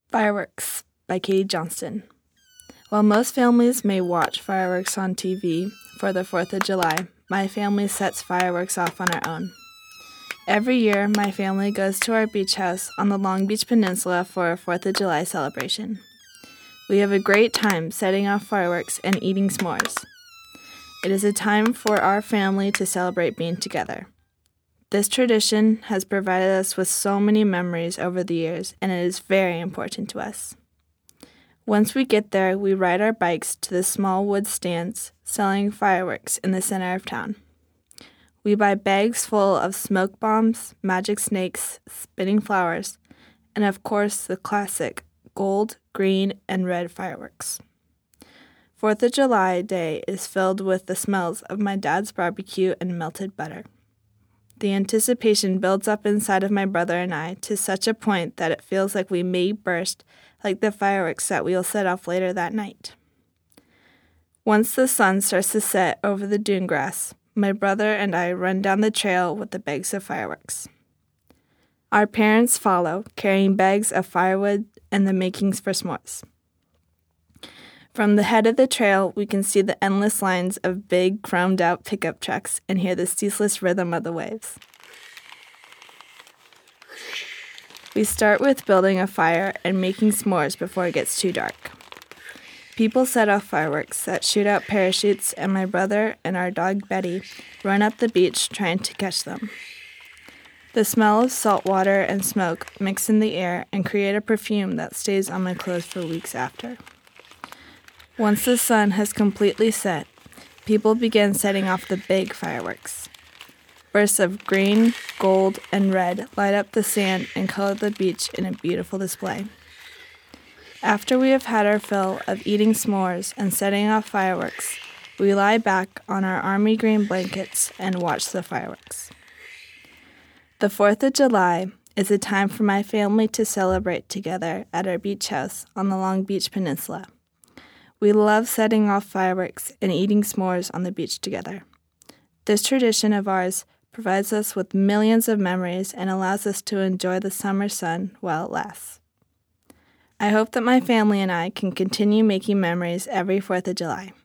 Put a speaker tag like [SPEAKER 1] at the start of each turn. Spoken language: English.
[SPEAKER 1] Fireworks by Katie Johnston. While most families may watch fireworks on TV for the 4th of July, my family sets fireworks off on our own. Every year, my family goes to our beach house on the Long Beach Peninsula for a 4th of July celebration. We have a great time setting off fireworks and eating s'mores. It is a time for our family to celebrate being together. This tradition has provided us with so many memories over the years, and it is very important to us. Once we get there, we ride our bikes to the small wood stands selling fireworks in the center of town. We buy bags full of smoke bombs, magic snakes, spinning flowers, and of course the classic gold, green, and red fireworks. 4th of July Day is filled with the smells of my dad's barbecue and melted butter. The anticipation builds up inside of my brother and I to such a point that it feels like we may burst like the fireworks that we will set off later that night. Once the sun starts to set over the dune grass, my brother and I run down the trail with the bags of fireworks. Our parents follow, carrying bags of firewood and the makings for s'mores. From the head of the trail, we can see the endless lines of big, chromed-out pickup trucks and hear the ceaseless rhythm of the waves. We start with building a fire and making s'mores before it gets too dark. People set off fireworks that shoot out parachutes, and my brother and our dog Betty run up the beach trying to catch them. The smell of salt water and smoke mix in the air and create a perfume that stays on my clothes for weeks after. Once the sun has completely set, people begin setting off the big fireworks. Bursts of green, gold, and red light up the sand and color the beach in a beautiful display. After we have had our fill of eating s'mores and setting off fireworks, we lie back on our army green blankets and watch the fireworks. The 4th of July is a time for my family to celebrate together at our beach house on the Long Beach Peninsula. We love setting off fireworks and eating s'mores on the beach together. This tradition of ours provides us with millions of memories and allows us to enjoy the summer sun while it lasts. I hope that my family and I can continue making memories every 4th of July.